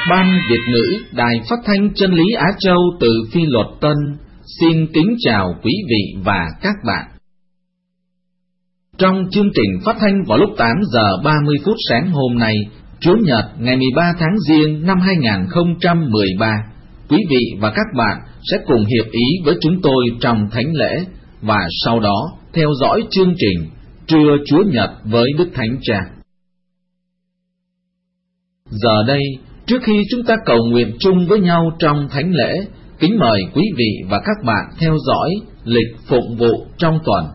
Ban Việt ngữ Đài Phát thanh Chân lý Á Châu từ Phi Luật Tân xin kính chào quý vị và các bạn. Trong chương trình phát thanh vào lúc 8 giờ 30 phút sáng hôm nay, Chủ nhật ngày 13 tháng Giêng năm 2013, quý vị và các bạn sẽ cùng hiệp ý với chúng tôi trong thánh lễ và sau đó theo dõi chương trình Trưa Chúa Nhật với Đức Thánh Cha. Giờ đây, trước khi chúng ta cầu nguyện chung với nhau trong thánh lễ, kính mời quý vị và các bạn theo dõi lịch phụng vụ trong tuần.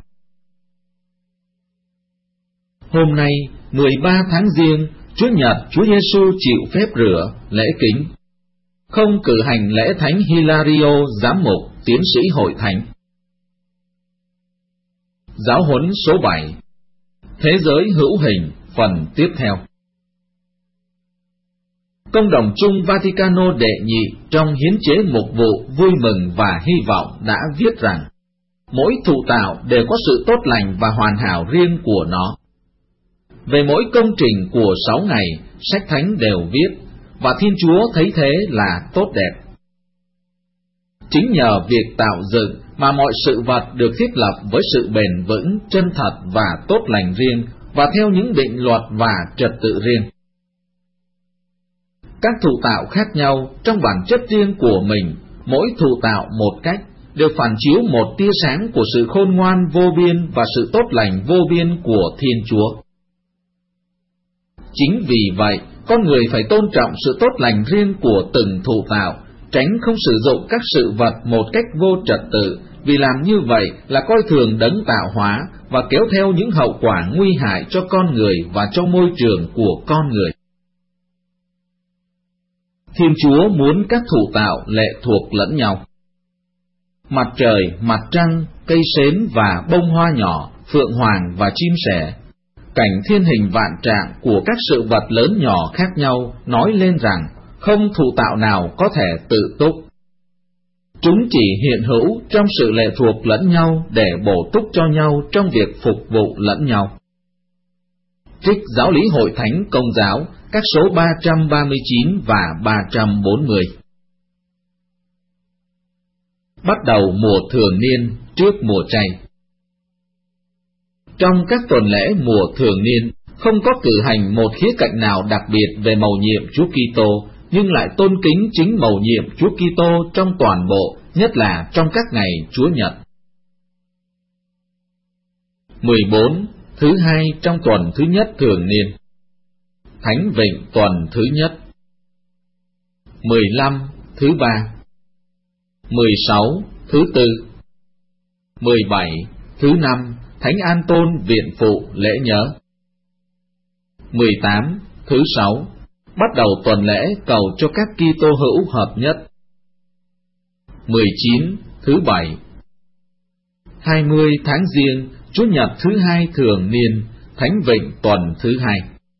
Hôm nay, 13 tháng Giêng, Chúa Nhật Chúa Giêsu chịu phép rửa, lễ kính. Không cử hành lễ Thánh Hilario giám mục, tiến sĩ hội thánh. Giáo huấn số 7. Thế giới hữu hình, phần tiếp theo. Công đồng chung Vaticano đệ nhị trong hiến chế mục vụ vui mừng và hy vọng đã viết rằng mỗi thụ tạo đều có sự tốt lành và hoàn hảo riêng của nó. Về mỗi công trình của 6 ngày, sách thánh đều viết, và Thiên Chúa thấy thế là tốt đẹp. Chính nhờ việc tạo dựng mà mọi sự vật được thiết lập với sự bền vững, chân thật và tốt lành riêng, và theo những định luật và trật tự riêng. Các thụ tạo khác nhau trong bản chất riêng của mình, mỗi thụ tạo một cách, đều phản chiếu một tia sáng của sự khôn ngoan vô biên và sự tốt lành vô biên của Thiên Chúa. Chính vì vậy, con người phải tôn trọng sự tốt lành riêng của từng thụ tạo, tránh không sử dụng các sự vật một cách vô trật tự, vì làm như vậy là coi thường đấng tạo hóa và kéo theo những hậu quả nguy hại cho con người và cho môi trường của con người. Thiên Chúa muốn các thụ tạo lệ thuộc lẫn nhau. Mặt trời, mặt trăng, cây sến và bông hoa nhỏ, phượng hoàng và chim sẻ, cảnh thiên hình vạn trạng của các sự vật lớn nhỏ khác nhau nói lên rằng không thụ tạo nào có thể tự túc. Chúng chỉ hiện hữu trong sự lệ thuộc lẫn nhau để bổ túc cho nhau trong việc phục vụ lẫn nhau. Trích Giáo lý Hội Thánh Công giáo, các số 339 và 340. Bắt đầu mùa thường niên trước mùa chay. Trong các tuần lễ mùa thường niên, không có cử hành một khía cạnh nào đặc biệt về mầu nhiệm Chúa Kitô, nhưng lại tôn kính chính mầu nhiệm Chúa Kitô trong toàn bộ, nhất là trong các ngày Chúa Nhật. 14. Thứ hai trong tuần thứ nhất thường niên. Thánh Vịnh tuần thứ nhất. 15. Thứ ba. 16. Thứ tư. 17. Thứ năm. Thánh An Tôn viện phụ lễ nhớ. 18. Thứ sáu. Bắt đầu tuần lễ cầu cho các Kitô hữu hợp nhất. 19. Thứ bảy. 20 tháng Giêng, Chúa Nhật thứ hai thường niên, Thánh Vịnh tuần thứ hai.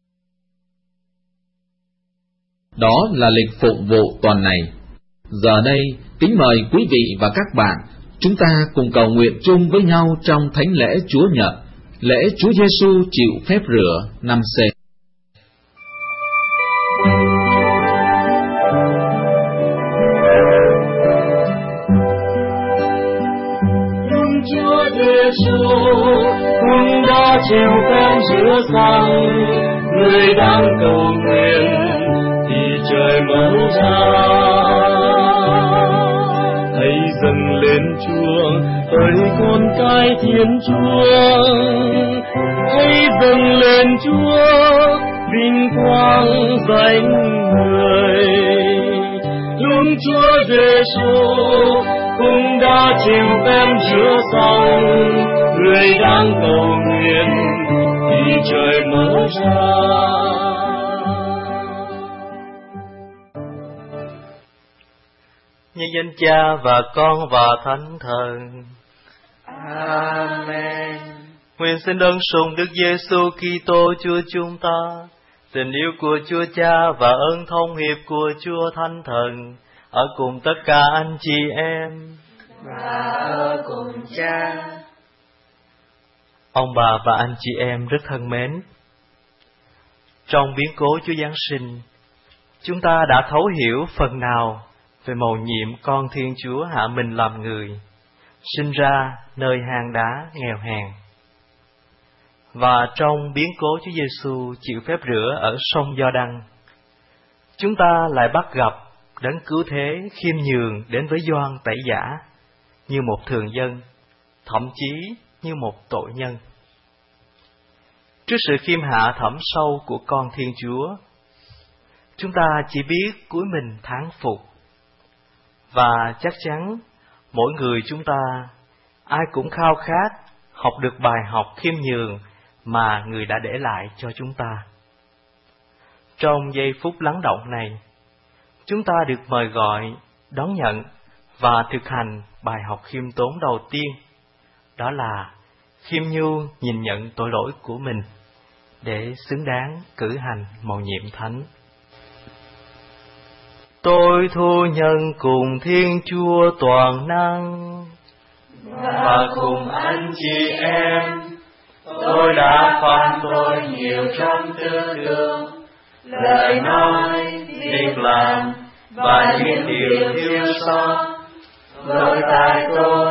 Đó là lịch phụng vụ tuần này. Giờ đây, kính mời quý vị và các bạn, chúng ta cùng cầu nguyện chung với nhau trong thánh lễ Chúa Nhật, lễ Chúa Giêsu chịu phép rửa năm C. Chúa Giêsu cũng đã chịu phép rửa xong, người đang cầu nguyện thì trời mở ra. Hãy dâng lên Chúa, ơi con cái Thiên Chúa, hãy dâng lên Chúa, vinh quang danh người. Luôn Chúa Giêsu cũng đã chịu phép rửa xong, người đang cầu nguyện thì trời mở ra. Nhân danh Cha và Con và Thánh Thần. Amen. Nguyện xin ơn sùng Đức Giêsu Kitô Chúa chúng ta, tình yêu của Chúa Cha và ơn thông hiệp của Chúa Thánh Thần ở cùng tất cả anh chị em và ở cùng Cha. Ông bà và anh chị em rất thân mến, trong biến cố Chúa Giáng sinh, chúng ta đã thấu hiểu phần nào về mầu nhiệm con Thiên Chúa hạ mình làm người, sinh ra nơi hang đá nghèo hèn. Và trong biến cố Chúa Giêsu chịu phép rửa ở sông Giođăng, chúng ta lại bắt gặp Đấng Cứu Thế khiêm nhường đến với Gioan Tẩy Giả như một thường dân, thậm chí như một tội nhân. Trước sự khiêm hạ thẳm sâu của con Thiên Chúa, chúng ta chỉ biết cúi mình thán phục. Và chắc chắn mỗi người chúng ta, ai cũng khao khát học được bài học khiêm nhường mà Người đã để lại cho chúng ta. Trong giây phút lắng động này, chúng ta được mời gọi, đón nhận và thực hành bài học khiêm tốn đầu tiên, đó là khiêm nhu nhìn nhận tội lỗi của mình để xứng đáng cử hành mầu nhiệm thánh. Tôi thu nhân cùng Thiên Chúa toàn năng và cùng anh chị em, tôi đã phạm tội nhiều trong tư tưởng, lời nói, việc làm và những điều thiếu sót. Lỗi tại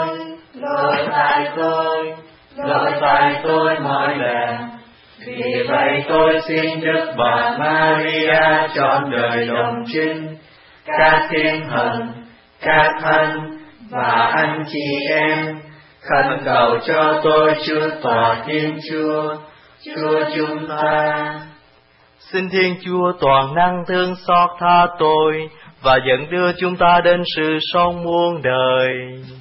tôi mọi bề. Vì vậy tôi xin Đức Bà Maria trọn đời đồng trinh, các thiên thần, các thánh và anh chị em khẩn cầu cho tôi Chúa Tòa Thiên Chúa, Chúa chúng ta. Xin Thiên Chúa toàn năng thương xót tha tôi và dẫn đưa chúng ta đến sự sống muôn đời.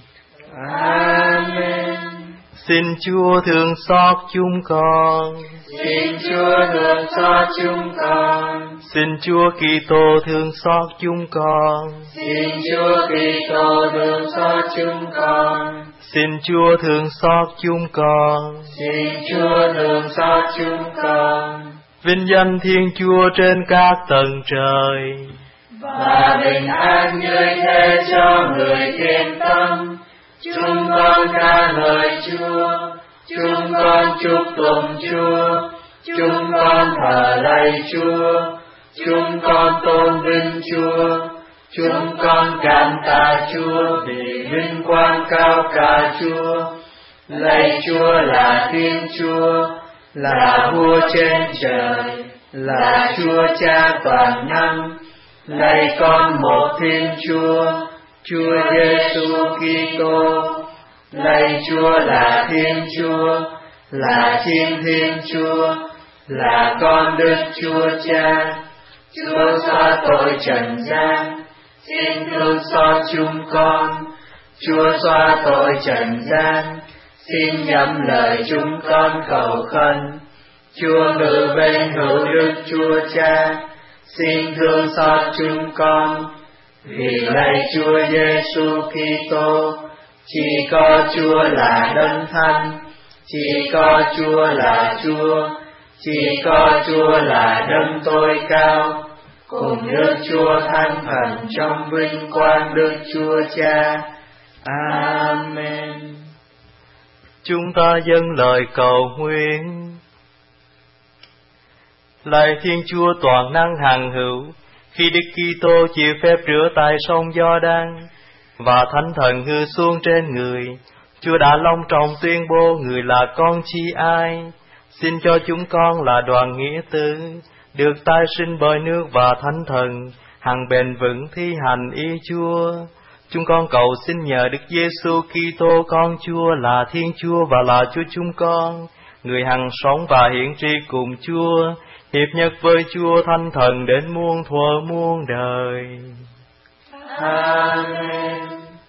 Amen. Xin Chúa thương xót chúng con. Xin Chúa thương xót chúng con. Xin Chúa Kitô thương xót chúng con. Xin Chúa Kitô thương xót chúng con. Xin Chúa thương xót chúng con. Xin Chúa thương xót chúng con. Vinh danh Thiên Chúa trên các tầng trời, và bình an như thế cho người thiện tâm. Chúng con ca ngợi Chúa, chúng con chúc tụng Chúa, chúng con thờ lạy Chúa, chúng con tôn vinh Chúa, chúng con cảm tạ Chúa vì vinh quang cao cả Chúa. Lạy Chúa là Thiên Chúa, là Vua trên trời, là Chúa Cha toàn năng. Lạy con một Thiên Chúa, Chúa Giêsu Kitô. Lạy Chúa là Thiên Chúa, là Thiên Chúa, là con Đức Chúa Cha. Chúa xóa tội trần gian, xin thương xót chúng con. Chúa xóa tội trần gian, xin nhậm lời chúng con cầu khẩn. Chúa ngự bên hữu Đức Chúa Cha, xin thương xót chúng con. Vì lạy Chúa Giêsu Kitô, chỉ có Chúa là Đấng Thánh, chỉ có Chúa là Chúa, chỉ có Chúa là Đấng tối cao, cùng Đức Chúa Thánh Thần trong vinh quang Đức Chúa Cha. Amen. Chúng ta dâng lời cầu nguyện. Lạy Thiên Chúa toàn năng hằng hữu, khi Đức Kitô chịu phép rửa tại sông Giođăng và Thánh Thần hư xuống trên người, Chúa đã long trọng tuyên bố người là con chi ai. Xin cho chúng con là đoàn nghĩa tử, được tái sinh bởi nước và Thánh Thần, hằng bền vững thi hành ý Chúa. Chúng con cầu xin nhờ Đức Giêsu Kitô con Chúa là Thiên Chúa và là Chúa chúng con, người hằng sống và hiển tri cùng Chúa, hiệp nhất với Chúa Thánh Thần đến muôn thuở muôn đời. Amen.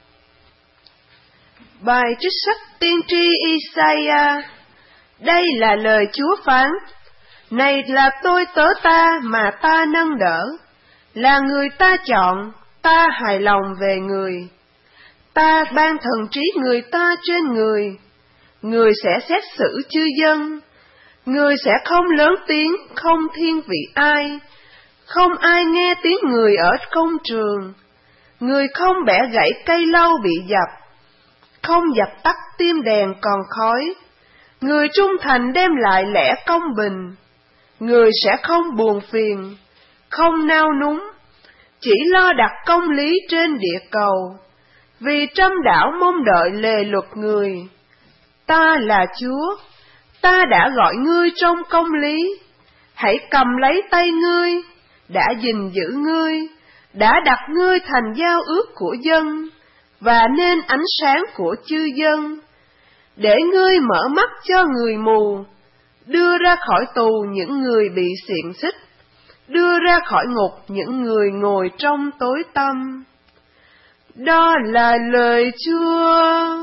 Bài trích sách tiên tri Isaiah. Đây là lời Chúa phán: Này là tôi tớ ta mà ta nâng đỡ, là người ta chọn, ta hài lòng về người. Ta ban thần trí người ta trên người, người sẽ xét xử chư dân. Người sẽ không lớn tiếng, không thiên vị ai, không ai nghe tiếng người ở công trường. Người không bẻ gãy cây lâu bị dập, không dập tắt tim đèn còn khói. Người trung thành đem lại lẽ công bình, người sẽ không buồn phiền, không nao núng, chỉ lo đặt công lý trên địa cầu, vì trăm đảo mong đợi lề luật người. Ta là Chúa, ta đã gọi ngươi trong công lý, hãy cầm lấy tay ngươi, đã gìn giữ ngươi, đã đặt ngươi thành giao ước của dân, và nên ánh sáng của chư dân, để ngươi mở mắt cho người mù, đưa ra khỏi tù những người bị xiềng xích, đưa ra khỏi ngục những người ngồi trong tối tăm. Đó là lời Chúa.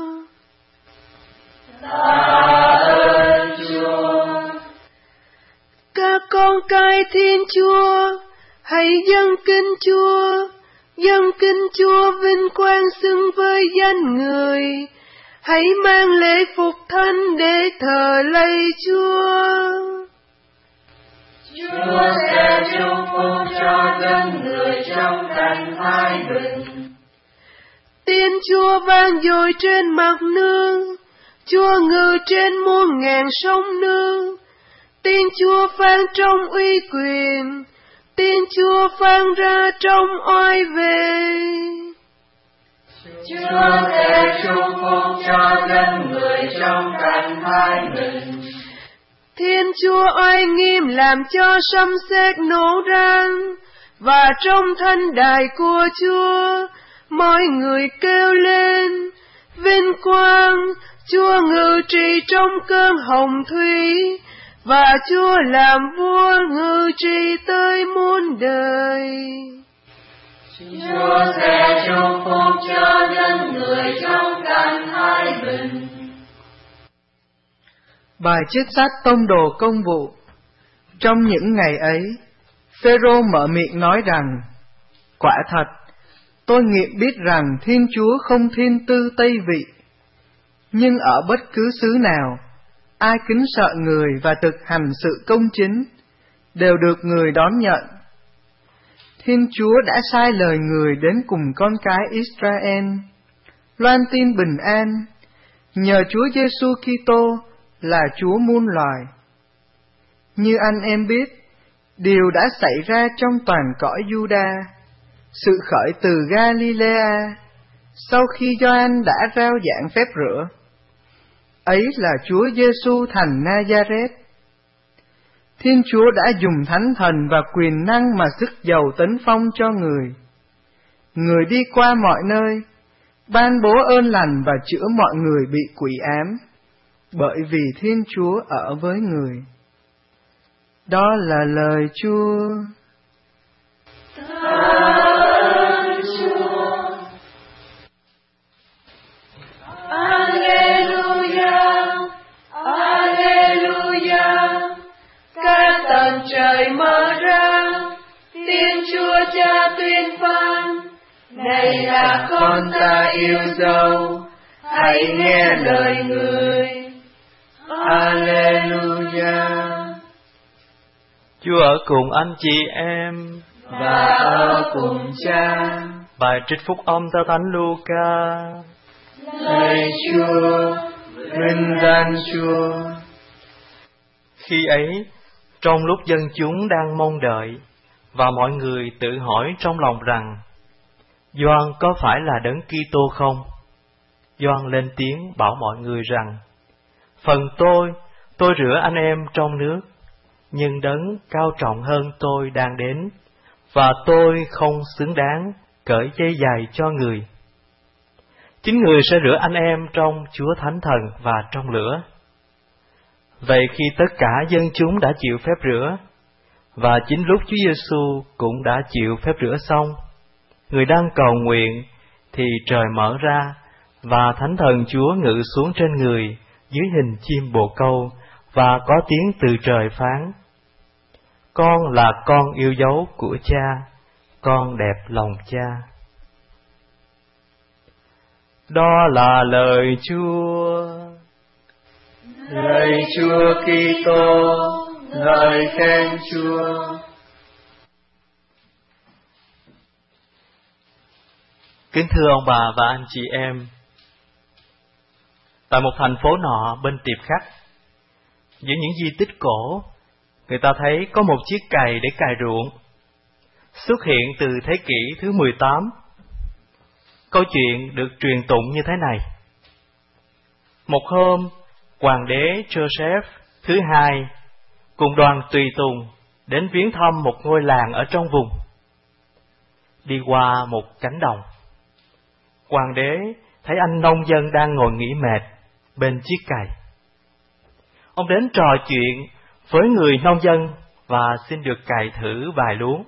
Tạ ơn Chúa. Các con cái Thiên Chúa, hãy dâng kính Chúa, dâng kính Chúa vinh quang xứng với danh Người. Hãy mang lễ phục thánh để thờ lạy Chúa. Chúa sẽ chúc phúc cho dân người trong cảnh thái bình. Tiếng Chúa vang dội trên mặt nước, Chúa ngự trên muôn ngàn sông nước. Tiếng Chúa vang trong uy quyền, tiếng Chúa vang ra trong oai vệ. Chúa sẽ chúc phúc cho dân người trong cảnh thái bình. Thiên Chúa oai nghiêm làm cho sấm sét nổ rang, và trong thanh đài của Chúa, mọi người kêu lên, vinh quang, Chúa ngự trị trong cơn hồng thủy, và Chúa làm vua ngự trị tới muôn đời. Chúa sẽ chúc phúc cho dân người trong cảnh thái bình. Bài trích sách Tông đồ Công vụ. Trong những ngày ấy, Phêrô mở miệng nói rằng: quả thật, tôi nghiệm biết rằng Thiên Chúa không thiên tư Tây vị, nhưng ở bất cứ xứ nào, ai kính sợ người và thực hành sự công chính, đều được người đón nhận. Thiên Chúa đã sai lời người đến cùng con cái Israel, loan tin bình an, nhờ Chúa Giêsu Kitô là Chúa muôn loài. Như anh em biết, điều đã xảy ra trong toàn cõi Giuđa, sự khởi từ Galilea, sau khi Gioan đã rao giảng phép rửa. Ấy là Chúa Giêsu thành Nazareth. Thiên Chúa đã dùng thánh thần và quyền năng mà sức giàu tấn phong cho người. Người đi qua mọi nơi, ban bố ơn lành và chữa mọi người bị quỷ ám, bởi vì Thiên Chúa ở với người. Đó là lời Chúa. Ơn Chúa. Alleluia, Alleluia. Các tầng trời mở ra, tiếng Chúa Cha tuyên phán: này là con ta yêu dấu, hãy nghe lời người. Alleluia. Chúa ở cùng anh chị em và ở cùng Cha. Bài trích phúc âm theo Thánh Luca. Lạy Chúa, vinh danh Chúa. Khi ấy, trong lúc dân chúng đang mong đợi, và mọi người tự hỏi trong lòng rằng: Gioan có phải là Đấng Kitô không? Gioan lên tiếng bảo mọi người rằng: phần tôi rửa anh em trong nước, nhưng Đấng cao trọng hơn tôi đang đến, và tôi không xứng đáng cởi dây giày cho người. Chính người sẽ rửa anh em trong Chúa Thánh Thần và trong lửa. Vậy khi tất cả dân chúng đã chịu phép rửa, và chính lúc Chúa Giêsu cũng đã chịu phép rửa xong, người đang cầu nguyện, thì trời mở ra, và Thánh Thần Chúa ngự xuống trên người dưới hình chim bồ câu, và có tiếng từ trời phán: Con là con yêu dấu của Cha, con đẹp lòng Cha. Đó là lời Chúa. Lạy Chúa Kitô, ngợi khen Chúa. Kính thưa ông bà và anh chị em, tại một thành phố nọ bên Tiệp Khắc, giữa những di tích cổ, người ta thấy có một chiếc cày để cày ruộng. xuất hiện từ thế kỷ thứ 18. Câu chuyện được truyền tụng như thế này. Một hôm, hoàng đế Joseph thứ hai cùng đoàn tùy tùng đến viếng thăm một ngôi làng ở trong vùng. Đi qua một cánh đồng, hoàng đế thấy anh nông dân đang ngồi nghỉ mệt bên chiếc cày. Ông đến trò chuyện với người nông dân và xin được cày thử vài luống.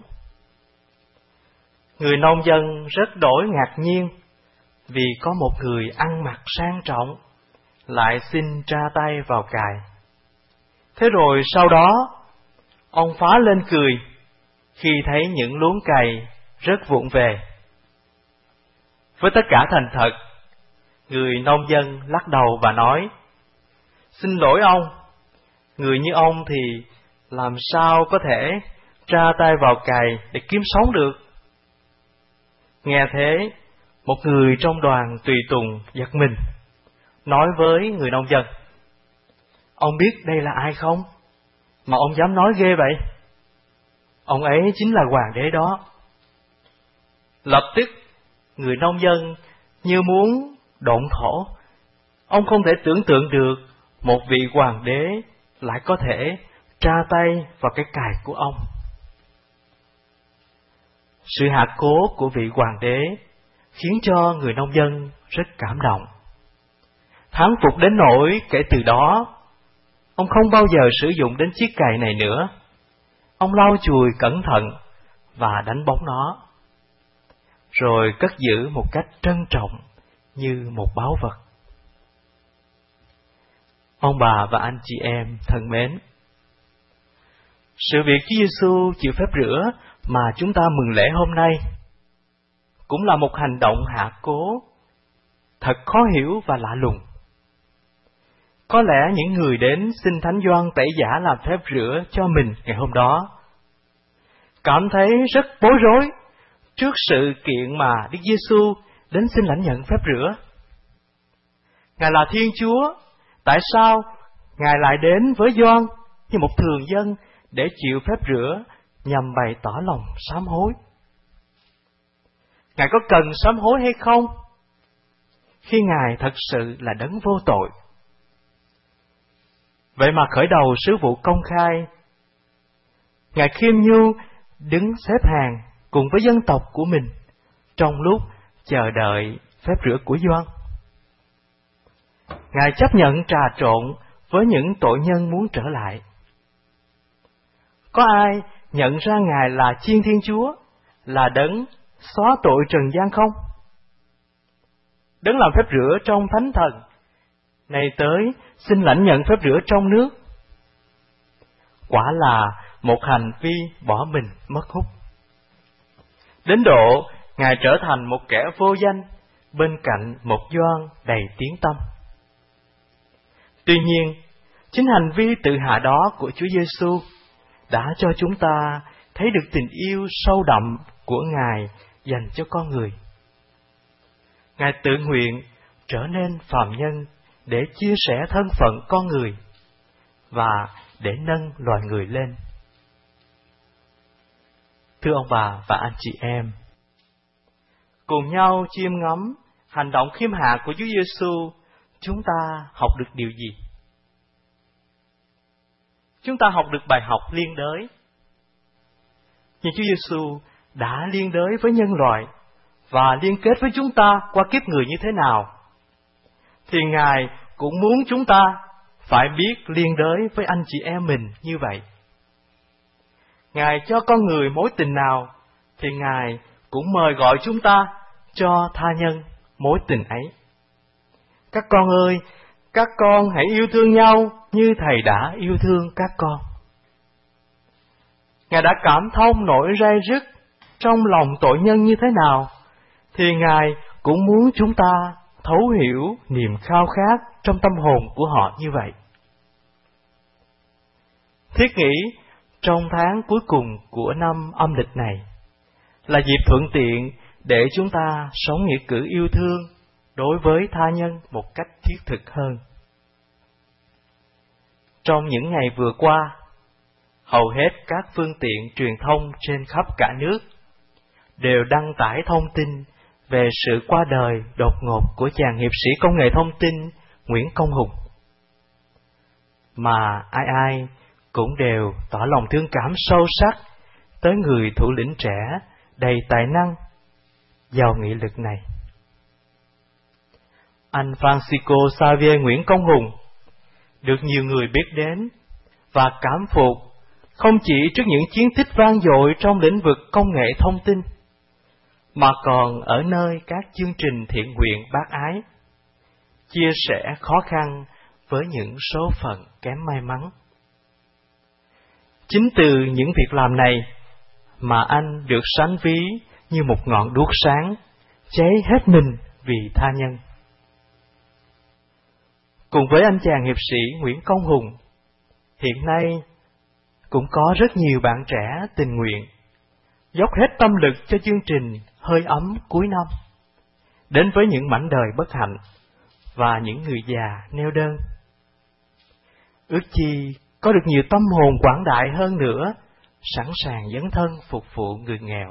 Người nông dân rất đổi ngạc nhiên vì có một người ăn mặc sang trọng lại xin tra tay vào cày. Thế rồi sau đó, ông phá lên cười khi thấy những luống cày rất vụng về. Với tất cả thành thật, người nông dân lắc đầu và nói: "Xin lỗi ông, người như ông thì làm sao có thể tra tay vào cày để kiếm sống được?" Nghe thế, một người trong đoàn tùy tùng giật mình, nói với người nông dân: "Ông biết đây là ai không? Mà ông dám nói ghê vậy?" "Ông ấy chính là hoàng đế đó." Lập tức, người nông dân như muốn động thổ. Ông không thể tưởng tượng được một vị hoàng đế lại có thể tra tay vào cái cày của ông. Sự hạ cố của vị hoàng đế khiến cho người nông dân rất cảm động. Thán phục đến nỗi kể từ đó, ông không bao giờ sử dụng đến chiếc cày này nữa. Ông lau chùi cẩn thận và đánh bóng nó, rồi cất giữ một cách trân trọng như một báu vật. Ông bà và anh chị em thân mến, sự việc Chúa Giêsu chịu phép rửa mà chúng ta mừng lễ hôm nay cũng là một hành động hạ cố thật khó hiểu và lạ lùng. Có lẽ những người đến xin Thánh Gioan Tẩy Giả làm phép rửa cho mình ngày hôm đó cảm thấy rất bối rối trước sự kiện mà Đức Giêsu đến xin lãnh nhận phép rửa. Ngài là Thiên Chúa, tại sao Ngài lại đến với Gioan như một thường dân để chịu phép rửa nhằm bày tỏ lòng sám hối? Ngài có cần sám hối hay không khi Ngài thật sự là đấng vô tội? Vậy mà khởi đầu sứ vụ công khai, Ngài khiêm nhu đứng xếp hàng cùng với dân tộc của mình trong lúc chờ đợi phép rửa của Gioan. Ngài chấp nhận trà trộn với những tội nhân muốn trở lại. Có ai nhận ra Ngài là Chiên Thiên Chúa, là đấng xóa tội trần gian không? Đấng làm phép rửa trong Thánh Thần, này tới xin lãnh nhận phép rửa trong nước. Quả là một hành vi bỏ mình mất hút. Đến độ Ngài trở thành một kẻ vô danh bên cạnh một Gioan đầy tiếng tăm. Tuy nhiên, chính hành vi tự hạ đó của Chúa Giêsu đã cho chúng ta thấy được tình yêu sâu đậm của Ngài dành cho con người. Ngài tự nguyện trở nên phàm nhân để chia sẻ thân phận con người và để nâng loài người lên. Thưa ông bà và anh chị em, cùng nhau chiêm ngắm hành động khiêm hạ của Chúa Giêsu, chúng ta học được điều gì? Chúng ta học được bài học liên đới. Nhưng Chúa Giêsu đã liên đới với nhân loại và liên kết với chúng ta qua kiếp người như thế nào, thì Ngài cũng muốn chúng ta phải biết liên đới với anh chị em mình như vậy. Ngài cho con người mối tình nào, thì Ngài cũng mời gọi chúng ta cho tha nhân mối tình ấy. Các con ơi, các con hãy yêu thương nhau như Thầy đã yêu thương các con. Ngài đã cảm thông nỗi ray rứt trong lòng tội nhân như thế nào, thì Ngài cũng muốn chúng ta thấu hiểu niềm khao khát trong tâm hồn của họ như vậy. Thiết nghĩ trong tháng cuối cùng của năm âm lịch này là dịp thuận tiện để chúng ta sống nghĩa cử yêu thương đối với tha nhân một cách thiết thực hơn. Trong những ngày vừa qua, hầu hết các phương tiện truyền thông trên khắp cả nước đều đăng tải thông tin về sự qua đời đột ngột của chàng hiệp sĩ công nghệ thông tin Nguyễn Công Hùng. Mà ai ai cũng đều tỏ lòng thương cảm sâu sắc tới người thủ lĩnh trẻ đầy tài năng, giàu nghị lực này. Anh Francisco Xavier Nguyễn Công Hùng được nhiều người biết đến và cảm phục không chỉ trước những chiến tích vang dội trong lĩnh vực công nghệ thông tin, mà còn ở nơi các chương trình thiện nguyện bác ái, chia sẻ khó khăn với những số phận kém may mắn. Chính từ những việc làm này mà anh được sánh ví như một ngọn đuốc sáng, cháy hết mình vì tha nhân. Cùng với anh chàng hiệp sĩ Nguyễn Công Hùng, hiện nay cũng có rất nhiều bạn trẻ tình nguyện dốc hết tâm lực cho chương trình Hơi ấm cuối năm, đến với những mảnh đời bất hạnh và những người già neo đơn. Ước chi có được nhiều tâm hồn quảng đại hơn nữa, sẵn sàng dấn thân phục vụ người nghèo.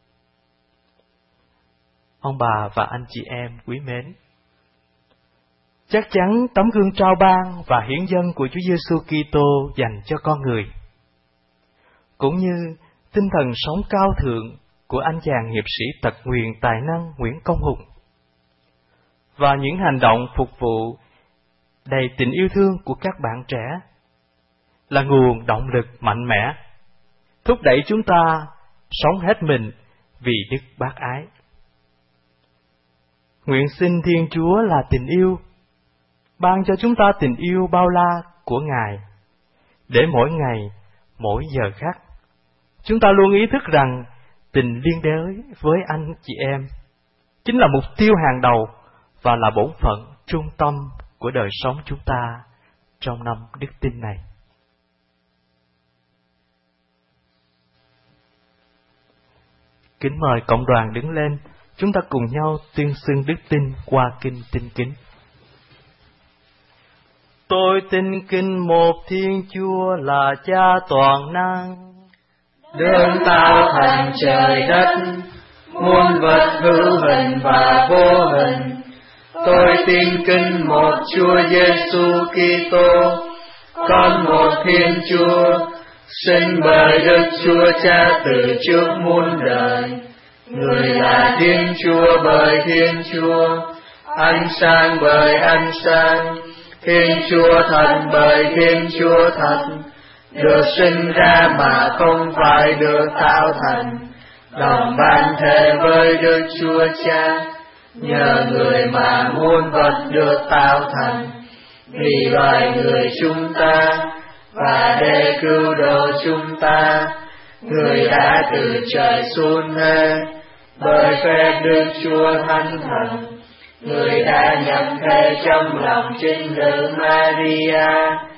Ông bà và anh chị em quý mến, chắc chắn tấm gương trao ban và hiến dâng của Chúa Giêsu Kitô dành cho con người, cũng như tinh thần sống cao thượng của anh chàng hiệp sĩ tật nguyền tài năng Nguyễn Công Hùng, và những hành động phục vụ đầy tình yêu thương của các bạn trẻ, là nguồn động lực mạnh mẽ, thúc đẩy chúng ta sống hết mình vì đức bác ái. Nguyện xin Thiên Chúa là tình yêu, ban cho chúng ta tình yêu bao la của Ngài, để mỗi ngày, mỗi giờ khắc, chúng ta luôn ý thức rằng tình liên đới với anh chị em chính là mục tiêu hàng đầu và là bổn phận trung tâm của đời sống chúng ta trong năm đức tin này. Kính mời cộng đoàn đứng lên, chúng ta cùng nhau tuyên xưng đức tin qua kinh Tin Kính. Tôi tin kính một Thiên Chúa là Cha toàn năng, đấng tạo thành trời đất, muôn vật hữu hình và vô hình. Tôi tin kính một Chúa Giêsu Kitô, con một Thiên Chúa, sinh bởi Đức Chúa Cha từ trước muôn đời. Người là Thiên Chúa bởi Thiên Chúa, ánh sáng bởi ánh sáng, Thiên Chúa thật bởi Thiên Chúa thật, được sinh ra mà không phải được tạo thành, đồng ban thể với Đức Chúa Cha. Nhờ người mà muôn vật được tạo thành, vì loài người chúng ta, và để cứu độ chúng ta, người đã từ trời xuống thế, bởi phép Đức Chúa Thánh Thần. Người đã nhập thể trong lòng trinh nữ Maria,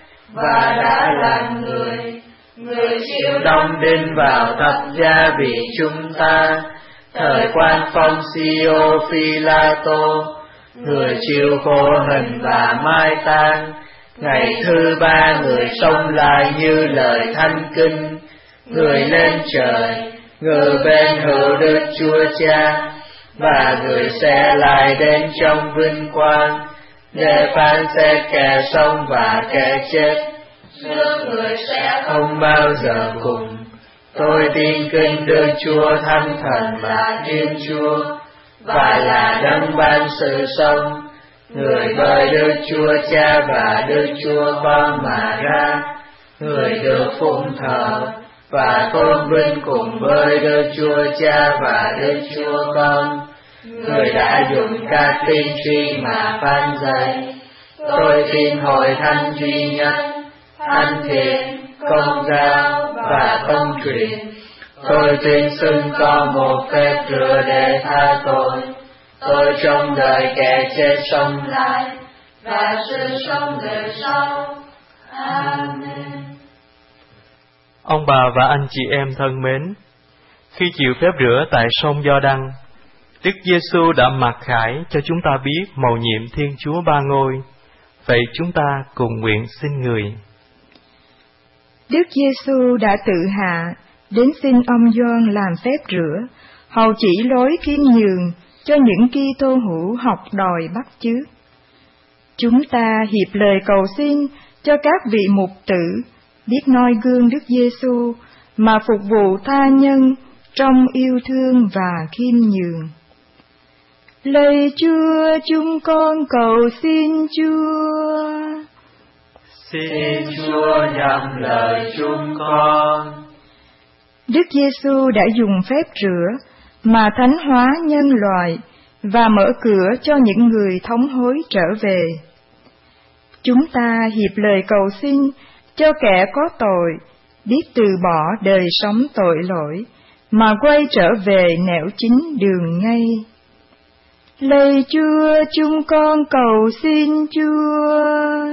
và đã làm người. Người chịu đóng đinh vào thập giá vì chúng ta, thời quan phong Sio Phi-la-tô. Người chịu khổ hình và mai táng, ngày thứ ba người sống lại như lời thánh kinh. Người lên trời, ngự bên hữu Đức Chúa Cha, và người sẽ lại đến trong vinh quang, để phán xét kẻ sống và kẻ chết. Người sẽ không bao giờ cùng. Tôi tin kính Đức Chúa Thánh Thần là Thiên Chúa, và là đấng ban sự sống. Người bởi Đức Chúa Cha và Đức Chúa Con mà ra. Người được phụng thờ và tôn vinh cùng với Đức Chúa Cha và Đức Chúa Con. Người đã dùng các tiên tri mà phán dạy. Tôi tin hội thánh duy nhất, thánh thiện, công giáo và công truyền. Tôi tin xưng có một phép rửa để tha tội. Tôi trong đời kẻ chết sống lại, và sự sống đời sau. Amen. Ông bà và anh chị em thân mến, khi chịu phép rửa tại sông Gio-đăng, Đức Giêsu đã mặc khải cho chúng ta biết mầu nhiệm Thiên Chúa Ba Ngôi. Vậy chúng ta cùng nguyện xin Người. Đức Giêsu đã tự hạ đến xin ông Gioan làm phép rửa, hầu chỉ lối khiêm nhường cho những Kitô hữu học đòi bắt chước. Chúng ta hiệp lời cầu xin cho các vị mục tử biết noi gương Đức Giêsu mà phục vụ tha nhân trong yêu thương và khiêm nhường. Lạy Chúa, chúng con cầu xin Chúa. Xin Chúa nhậm lời chúng con. Đức Giêsu đã dùng phép rửa mà thánh hóa nhân loại và mở cửa cho những người thống hối trở về. Chúng ta hiệp lời cầu xin cho kẻ có tội biết từ bỏ đời sống tội lỗi mà quay trở về nẻo chính đường ngay. Lạy Chúa, chúng con cầu xin Chúa.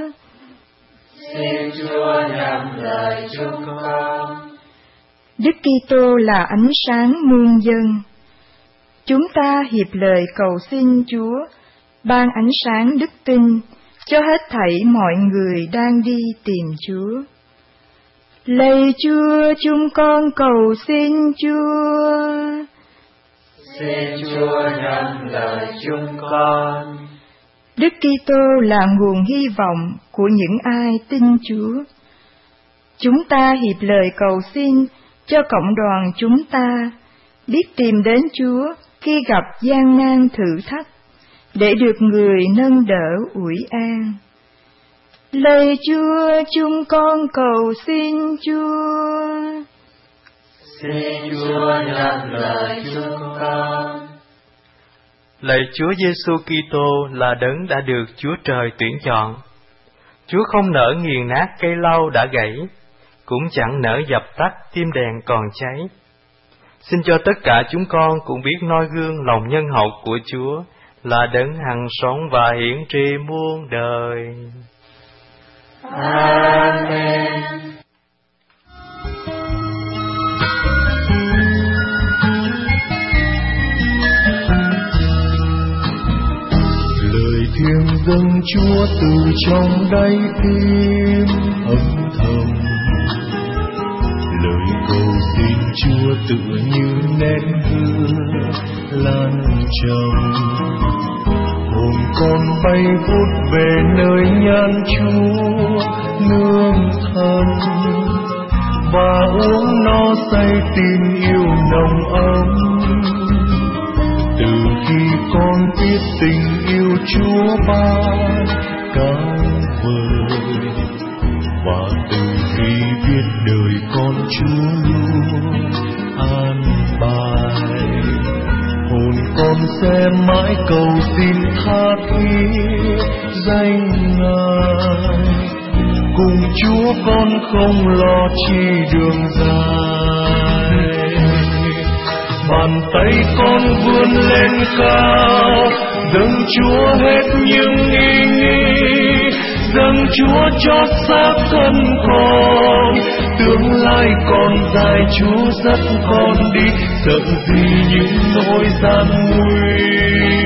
Xin Chúa nhậm lời chúng con. Đức Kitô là ánh sáng muôn dân. Chúng ta hiệp lời cầu xin Chúa ban ánh sáng đức tin cho hết thảy mọi người đang đi tìm Chúa. Lạy Chúa, chúng con cầu xin Chúa. Xin Chúa nhậm lời chúng con. Đức Kitô là nguồn hy vọng của những ai tin Chúa. Chúng ta hiệp lời cầu xin cho cộng đoàn chúng ta biết tìm đến Chúa khi gặp gian nan thử thách, để được người nâng đỡ ủi an. Lạy Chúa, chúng con cầu xin Chúa. Xin Chúa nhậm lời chúng con. Lạy Chúa Giêsu Kitô là đấng đã được Chúa Trời tuyển chọn. Chúa không nỡ nghiền nát cây lau đã gãy, cũng chẳng nỡ dập tắt tim đèn còn cháy. Xin cho tất cả chúng con cũng biết noi gương lòng nhân hậu của Chúa là đấng hằng sống và hiển tri muôn đời. Amen. Lời thiêng dâng Chúa từ trong đáy tim âm thầm, lời cầu xin Chúa tựa như nén hương lan trầm. Hồn con bay vút về nơi nhan Chúa nương thân, và uống no say tình yêu nồng ấm. Từ khi con biết tình yêu Chúa ban cao vời, và từ khi biết đời con Chúa luôn an bài, hồn con sẽ mãi cầu xin tha thiết danh Ngài. Cùng Chúa con không lo chi đường dài, bàn tay con vươn lên cao, dâng Chúa hết những ý nghĩ, dâng Chúa cho xác thân con. Tương lai còn dài, Chúa dắt con đi, sợ gì những nỗi gian nguy.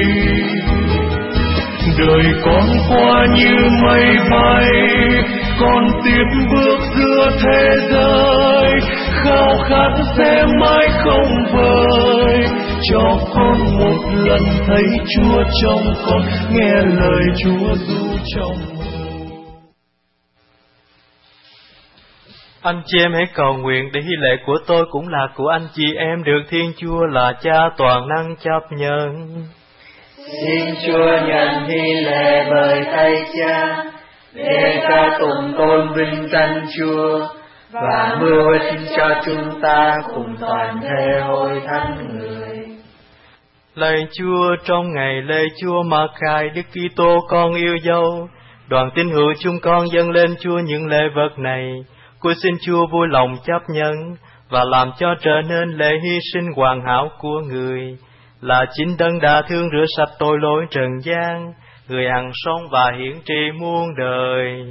Đời con qua như mây bay, con tiếp bước giữa thế giới, khao khát sẽ mãi không vơi. Cho con một lần thấy Chúa trong con, nghe lời Chúa ru trong mơ. Anh chị em hãy cầu nguyện để hy lễ của tôi cũng là của anh chị em được Thiên Chúa là Cha toàn năng chấp nhận. Xin Chúa nhận hy lễ bởi tay Cha, để ca tụng tôn vinh danh Chúa, và mưu ích cho chúng ta cùng toàn thể hội thánh người. Lạy Chúa, trong ngày lễ Chúa mà khai Đức Kitô con yêu dấu, đoàn tín hữu chúng con dâng lên Chúa những lễ vật này. Cô xin Chúa vui lòng chấp nhận và làm cho trở nên lễ hy sinh hoàn hảo của người, là chính đấng đã thương rửa sạch tội lỗi trần gian, người hằng sống và hiển tri muôn đời.